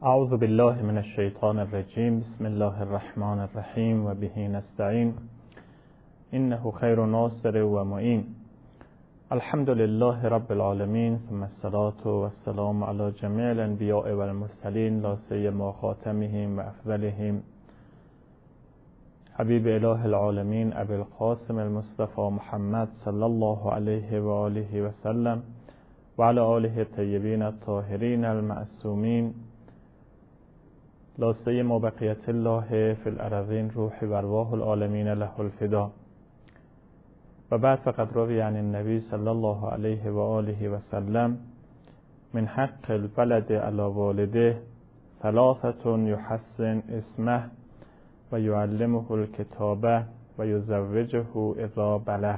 اعوذ بالله من الشیطان الرجیم. بسم الله الرحمن الرحیم و به نستعین انه خیر ناصر و معین. الحمد لله رب العالمین ثم الصلاة والسلام علی جمیع الانبیاء و المرسلین لا سیما خاتمهم و افضلهم حبیب اله العالمین ابی القاسم المصطفى محمد صلی الله علیه و آله و سلم و علی آله الطیبین الطاهرین المعصومین لا سیما بقیت الله فی الارضین روح و ارواح العالمین له الفدا. و بعد فقد روی عن النبی صلی الله علیه و آله و سلم من حق الولد علی والده ثلاثة یحسن اسمه و یعلمه الکتابه و یزوجه اذا بلغ.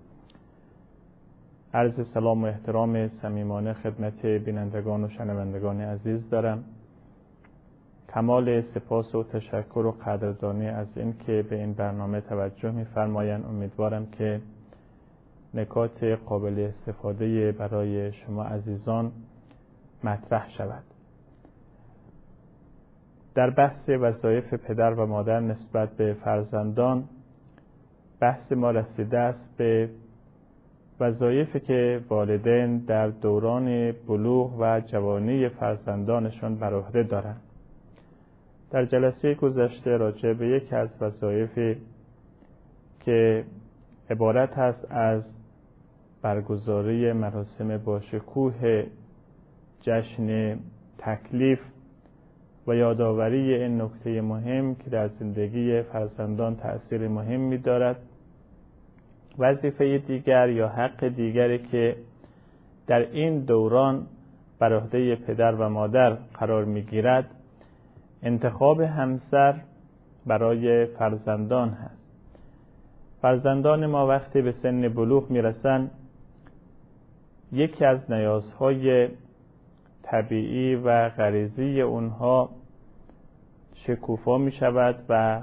عرض سلام و احترام صمیمانه خدمت بینندگان و شنوندگان عزیز دارم. کمال سپاس و تشکر و قدردانی از این که به این برنامه توجه می‌فرمایند. امیدوارم که نکات قابل استفاده برای شما عزیزان مطرح شود. در بحث وظایف پدر و مادر نسبت به فرزندان بحث ما رسیده است به وظایفی که والدین در دوران بلوغ و جوانی فرزندانشان بر عهده دارند. در جلسه گذشته راجع به یکی از وظایفی که عبارت است از برگزاری مراسم باشکوه جشن تکلیف و یادآوری این نکته مهم که در زندگی فرزندان تأثیر مهمی دارد. وظیفه دیگر یا حق دیگری که در این دوران بر عهده پدر و مادر قرار می‌گیرد انتخاب همسر برای فرزندان هست. فرزندان ما وقتی به سن بلوغ میرسن یکی از نیازهای طبیعی و غریزی اونها شکوفا می شود و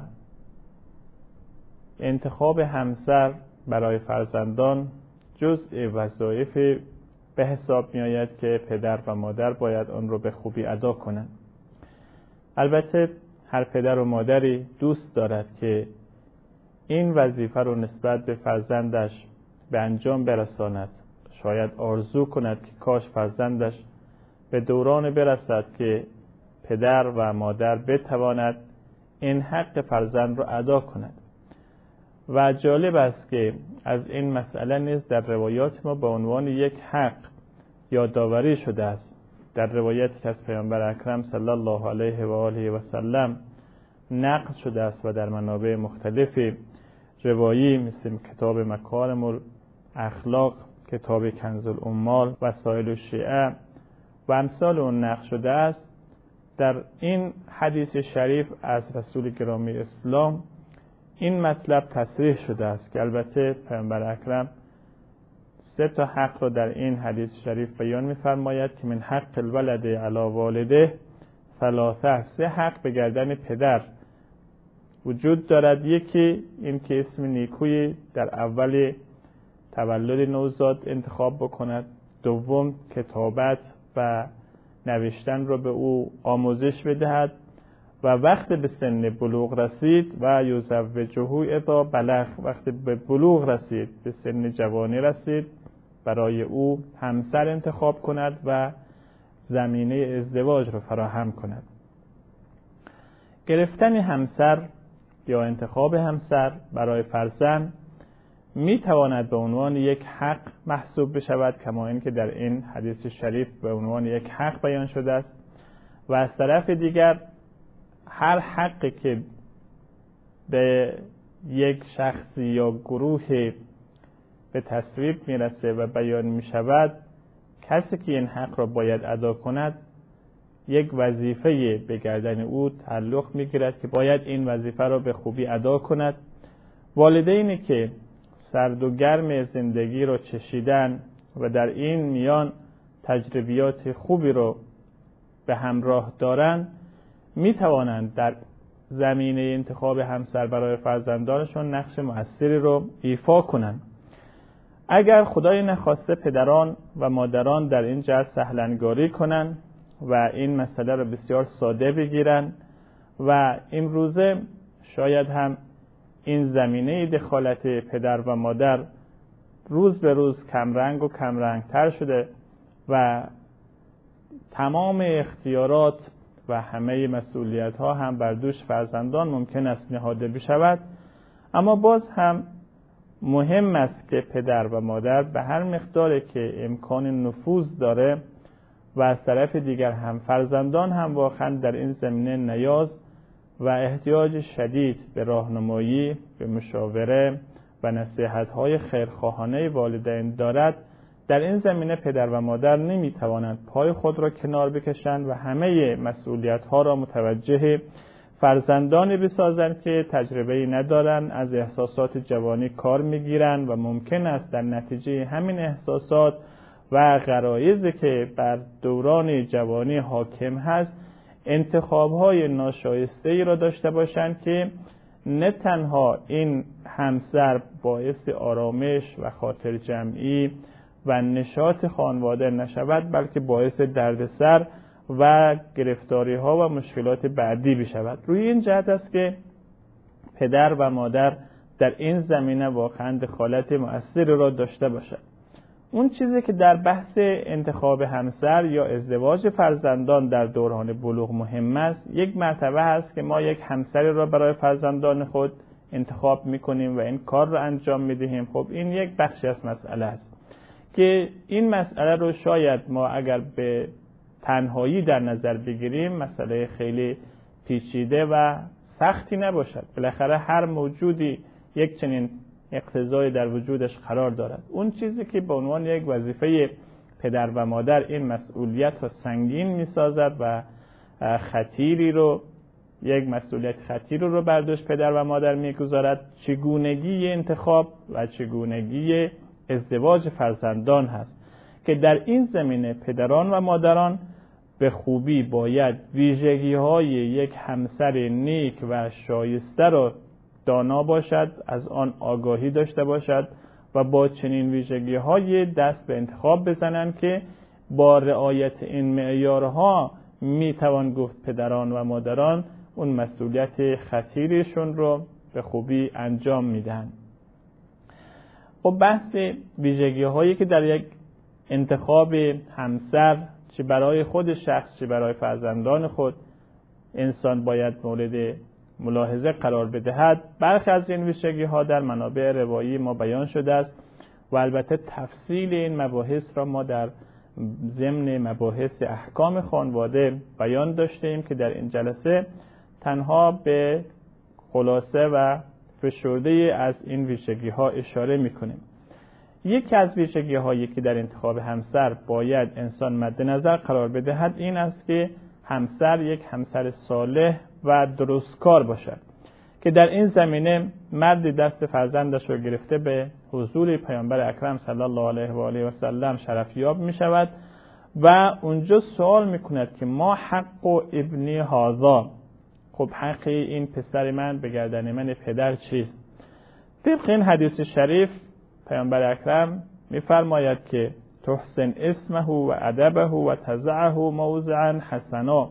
انتخاب همسر برای فرزندان جزء وظایف به حساب می آید که پدر و مادر باید آن رو به خوبی ادا کنند. البته هر پدر و مادری دوست دارد که این وظیفه رو نسبت به فرزندش به انجام برساند. شاید آرزو کند که کاش فرزندش به دوران برسد که پدر و مادر بتواند این حق فرزند رو ادا کند. و جالب است که از این مسئله نیز در روایات ما به عنوان یک حق یادآوری شده است. در روایتی که از پیامبر اکرم صلی الله علیه و آله و سلم نقل شده است و در منابع مختلفی روایی مثل کتاب مکارم الاخلاق، کتاب کنز الاموال، وسائل الشیعه و امثال اون نقل شده است. در این حدیث شریف از رسول گرامی اسلام این مطلب تصریح شده است که البته پیامبر اکرم 3 حق را در این حدیث شریف بیان می‌فرماید که من حق الولد علی والده ثلاثه. 3 حق به گردن پدر وجود دارد. یکی این که اسم نیکویی در اول تولد نوزاد انتخاب بکند. دوم کتابت و نوشتن را به او آموزش بدهد و وقت به سن بلوغ رسید و یزوجه اذا بلغ، وقتی به بلوغ رسید، به سن جوانی رسید، برای او همسر انتخاب کند و زمینه ازدواج را فراهم کند. گرفتن همسر یا انتخاب همسر برای فرزند می تواند به عنوان یک حق محسوب بشود، کما اینکه در این حدیث شریف به عنوان یک حق بیان شده است. و از طرف دیگر هر حقی که به یک شخصی یا گروه به تصویب میرسه و بیان می شود، کسی که این حق را باید ادا کند یک وظیفه به گردن او تعلق می گیرد که باید این وظیفه را به خوبی ادا کند. والدینی که سرد و گرم زندگی را چشیدن و در این میان تجربیات خوبی را به همراه دارند می توانند در زمینه انتخاب همسر برای فرزندانشان نقش مؤثری را ایفا کنند. اگر خدای نخواسته پدران و مادران در این جهت سهلنگاری کنند و این مسئله رو بسیار ساده بگیرن و امروزه شاید هم این زمینه دخالت پدر و مادر روز به روز کمرنگ و کمرنگتر شده و تمام اختیارات و همه مسئولیت ها هم بر دوش فرزندان ممکن است نهاده بشود. اما باز هم مهم است که پدر و مادر به هر مقداری که امکان نفوذ داره و از طرف دیگر هم فرزندان هم واقعا در این زمینه نیاز و احتیاج شدید به راهنمایی، به مشاوره و نصیحت‌های خیرخواهانه والدین دارد، در این زمینه پدر و مادر نمی‌توانند پای خود را کنار بکشند و همه مسئولیت‌ها را متوجه فرزندانی بسازند که تجربه‌ای ندارند، از احساسات جوانی کار می‌گیرند و ممکن است در نتیجه همین احساسات و غرایزی که بر دوران جوانی حاکم هست انتخاب‌های ناشایسته‌ای را داشته باشند که نه تنها این همسر باعث آرامش و خاطر جمعی و نشاط خانواده نشود، بلکه باعث دردسر و گرفتاری ها و مشکلات بعدی بشود. روی این جهت است که پدر و مادر در این زمینه واقعا دخالت مؤثری را داشته باشد. اون چیزی که در بحث انتخاب همسر یا ازدواج فرزندان در دوران بلوغ مهم است، یک مرتبه هست که ما یک همسری را برای فرزندان خود انتخاب میکنیم و این کار را انجام میدهیم. خب این یک بخشی از مسئله است که این مسئله رو شاید ما اگر به تنهایی در نظر بگیریم مسئله خیلی پیچیده و سختی نباشد. بالاخره هر موجودی یک چنین اقتضای در وجودش قرار دارد. اون چیزی که به عنوان یک وظیفه پدر و مادر این مسئولیت رو سنگین میسازد و یک مسئولیت خطیری رو بر دوش پدر و مادر میگذارد، چگونگی انتخاب و چگونگی ازدواج فرزندان هست که در این زمینه پدران و مادران به خوبی باید ویژگی‌های یک همسر نیک و شایسته را دانا باشد، از آن آگاهی داشته باشد و با چنین ویژگی‌های دست به انتخاب بزنند که با رعایت این معیارها میتوان گفت پدران و مادران اون مسئولیت خطیرشون رو به خوبی انجام میدن. خب بحث ویژگی‌هایی که در یک انتخاب همسر چه برای خود شخص چه برای فرزندان خود انسان باید مورد ملاحظه قرار بدهد، برخی از این ویژگی‌ها در منابع روایی ما بیان شده است و البته تفصیل این مباحث را ما در ضمن مباحث احکام خانواده بیان داشتیم که در این جلسه تنها به خلاصه و فشرده از این ویژگی‌ها اشاره می‌کنیم. یکی از ویژگی‌هایی که در انتخاب همسر باید انسان مد نظر قرار بدهد این است که همسر یک همسر صالح و درستکار باشد که در این زمینه مردی دست فرزندش را گرفته به حضور پیامبر اکرم صلی الله علیه و آله و سلم شرفیاب می شود و اونجا سوال می کند که ما حق ابنی هذا، خب حق این پسر من به گردن من پدر چیست؟ طبق این حدیث شریف پیامبر اکرم می فرماید که تحسن اسمه و ادبه و تضعه موضعا حسنا،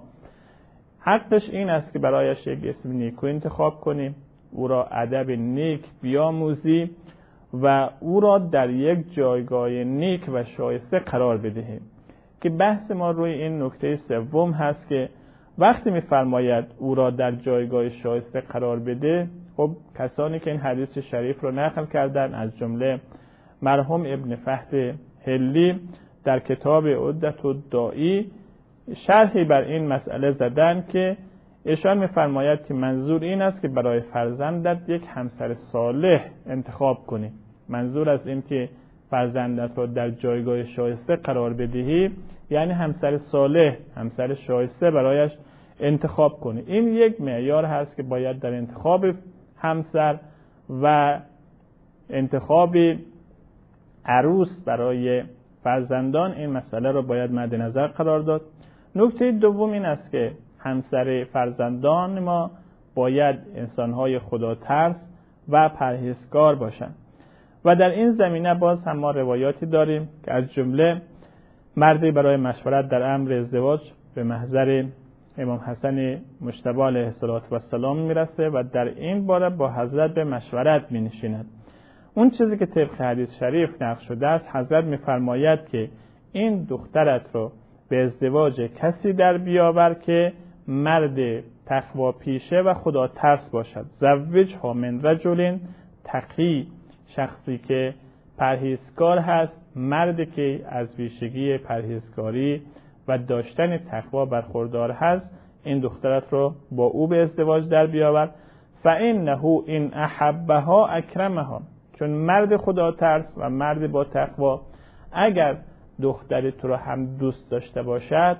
حقش این است که برایش یک اسم نیکو انتخاب کنیم، او را ادب نیک بیاموزی و او را در یک جایگاه نیک و شایسته قرار بدهیم. که بحث ما روی این نکته سوم هست که وقتی می‌فرماید او را در جایگاه شایسته قرار بده، خب کسانی که این حدیث شریف رو نقل کردن از جمله مرحوم ابن فهد هلی در کتاب عدت الداعی شرحی بر این مسئله زدن که ایشان می‌فرماید که منظور این است که برای فرزندت یک همسر صالح انتخاب کنی. منظور از این که فرزندت را در جایگاه شایسته قرار بدهی یعنی همسر صالح، همسر شایسته برایش انتخاب کنی. این یک معیار هست که باید در انتخاب همسر و انتخاب عروس برای فرزندان این مسئله را باید مد نظر قرار داد. نکته دوم این است که همسر فرزندان ما باید انسان‌های خدا ترس و پرهیزکار باشند و در این زمینه باز هم ما روایاتی داریم که از جمله مردی برای مشورت در امر ازدواج به محضر امام حسن مجتبی علیه السلام میرسه و در این باره با حضرت به مشورت مینشیند. اون چیزی که طبق حدیث شریف نقل شده است، حضرت میفرماید که این دخترت رو به ازدواج کسی در بیاور که مرد تقوا پیشه و خدا ترس باشد. زوجها من رجل تقی، شخصی که پرهیزکار هست، مردی که از ویژگی پرهیزکاری و داشتن تقوا برخوردار هست، این دخترت رو با او به ازدواج در بیاور. فإنه این احبها اکرمها، چون مرد خدا ترس و مرد با تقوا اگر دختر تو رو هم دوست داشته باشد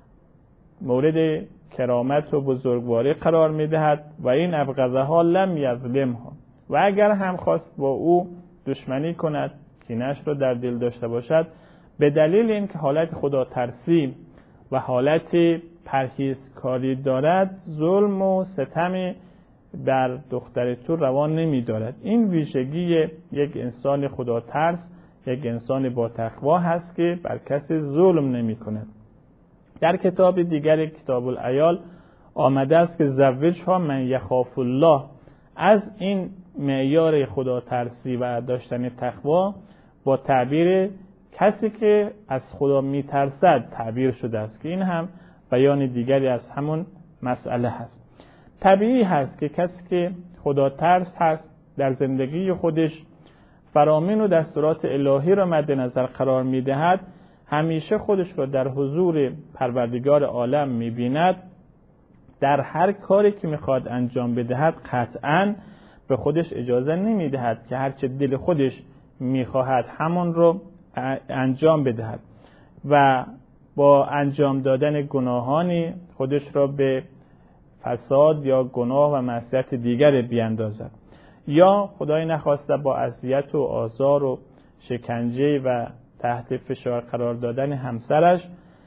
مورد کرامت و بزرگواری قرار میدهد و این ابغضها لم یظلمها، و اگر هم خواست با او دشمنی کند، کینه‌اش رو در دل داشته باشد، به دلیل اینکه حالت خدا ترسی و حالت پرهیزکاری دارد، ظلم و ستم بر دختر تو روان نمی دارد. این ویژگی یک انسان خدا ترس، یک انسان با تقوا هست که بر کسی ظلم نمی کند. در کتاب دیگر، کتاب العیال، آمده است که زوجها من یخاف الله، از این معیار خدا ترسی و داشتن تقوا با تعبیر کسی که از خدا می ترسد تعبیر شده است، که این هم بیان دیگری از همون مسئله هست. طبیعی هست که کسی که خدا ترس هست در زندگی خودش فرامین و دستورات الهی را مد نظر قرار می دهد، همیشه خودش را در حضور پروردگار عالم می بیند، در هر کاری که میخواد انجام بدهد قطعاً به خودش اجازه نمی دهد که هرچه دل خودش میخواهد همون رو انجام بدهد و با انجام دادن گناهانی خودش را به فساد یا گناه و معصیت دیگر بیاندازد، یا خدای نخواسته با اذیت و آزار و شکنجه و تحت فشار قرار دادن همسرش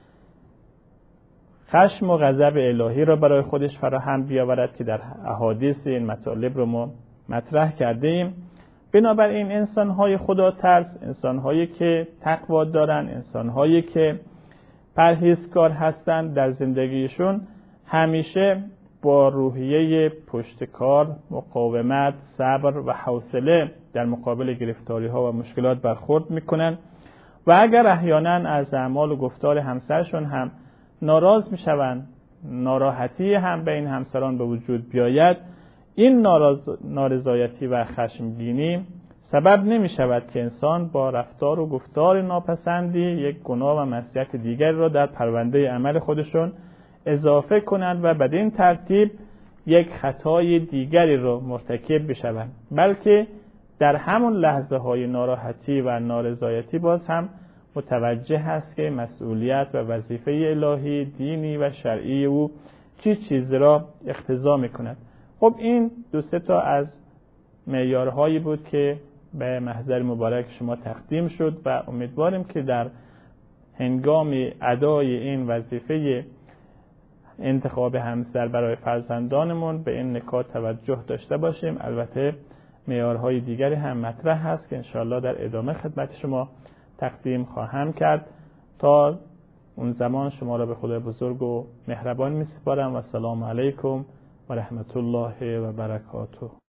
خشم و غضب الهی را برای خودش فراهم بیاورد که در احادیث این مطالب رو ما مطرح کرده ایم. بنابراین انسان‌های خدا ترس، انسان‌هایی که تقوا دارن، انسان‌هایی که پرهیزکار هستند، در زندگیشون همیشه با روحیه پشتکار، مقاومت، صبر و حوصله در مقابل گرفتاری‌ها و مشکلات برخورد می‌کنند و اگر احیانا از اعمال و گفتار همسرشون هم ناراض میشوند، ناراحتی هم بین همسران به وجود بیاید، این نارضایتی و خشمگینی سبب نمی شود که انسان با رفتار و گفتار ناپسندی یک گناه و معصیت دیگر را در پرونده عمل خودشون اضافه کنند و بدین ترتیب یک خطای دیگری را مرتکب بشوند، بلکه در همون لحظه های ناراحتی و نارضایتی باز هم متوجه هست که مسئولیت و وظیفه الهی، دینی و شرعی او چه چیز را اقتضا می‌کند. خب این دو سه تا از معیارهایی بود که به محضر مبارک شما تقدیم شد و امیدواریم که در هنگام ادای این وظیفه انتخاب همسر برای فرزندانمون به این نکات توجه داشته باشیم. البته معیارهای دیگری هم مطرح هست که انشاءالله در ادامه خدمت شما تقدیم خواهم کرد. تا اون زمان شما را به خدای بزرگ و مهربان می‌سپارم و السلام علیکم و رحمت الله و برکاته.